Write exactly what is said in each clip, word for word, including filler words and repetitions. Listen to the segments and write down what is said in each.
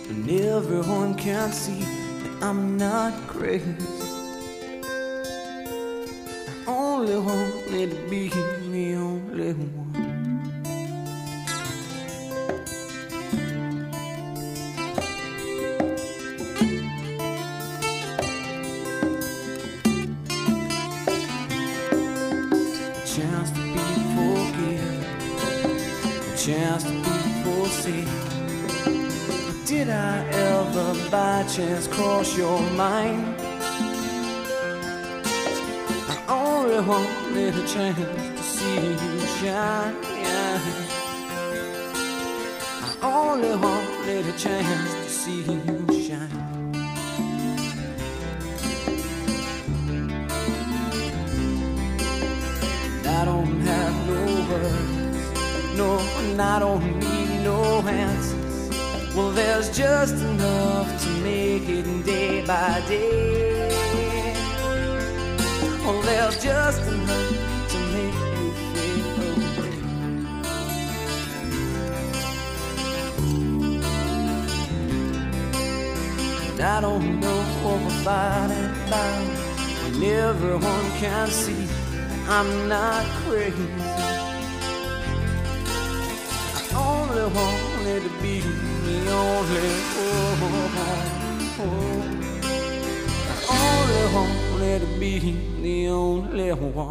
and everyone can see that I'm not crazy. I only wanted to be the only one. Chance to be forgiven, a chance to be foreseen. Did I ever by chance cross your mind? I only wanted a chance to see you shine. I only wanted a chance to see you shine. I don't have no words, no, and I don't need no answers. Well, there's just enough to make it day by day. Well, there's just enough to make you feel away. And I don't know what we're fighting about when everyone can see I'm not crazy. I only wanted to be the only one. I only wanted to be the only one.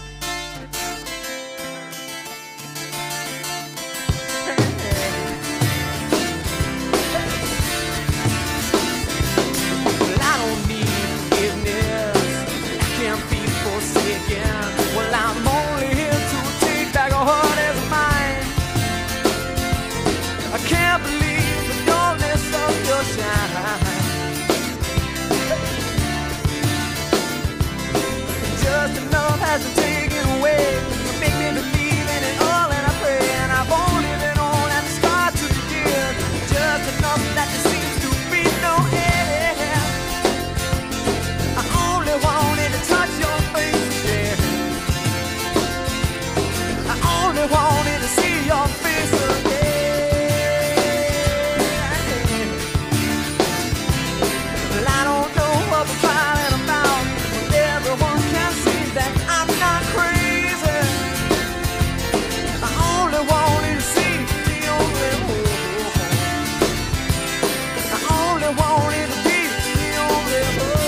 Well, I don't need forgiveness. I can't be forsaken. Well, I'm only here to take back a heart as mine. I can't believe the dullness of your shine. Just enough has been taken away to make me believe in it all, and I pray. And I've only been on at the start to the end. Just enough that there seems to be no end. I only wanted to touch your face again. I only wanted to see your face again. Well, I don't know what we're fighting about, but everyone can see that I'm not crazy. I only wanted to see the only one. I only wanted to be the only one.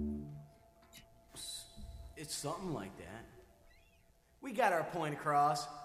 It's something like that. We got our point across.